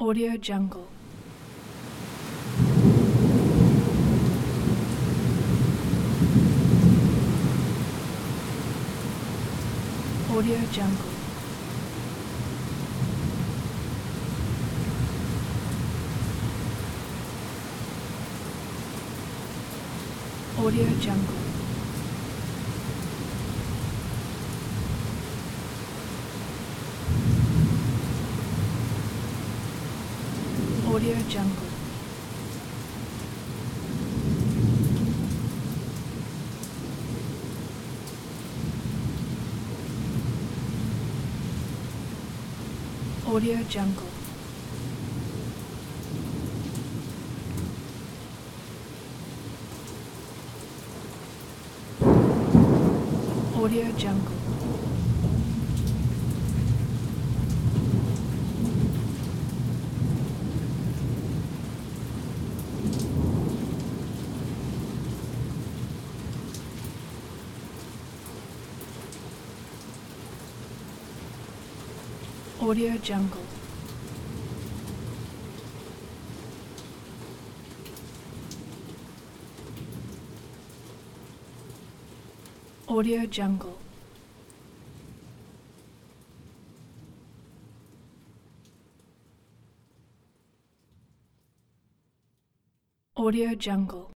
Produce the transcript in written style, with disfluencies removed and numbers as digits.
Audio Jungle. Audio Jungle. Audio Jungle. Audio Jungle. Audio Jungle. Audio Jungle. Audio Jungle. Audio Jungle. Audio Jungle.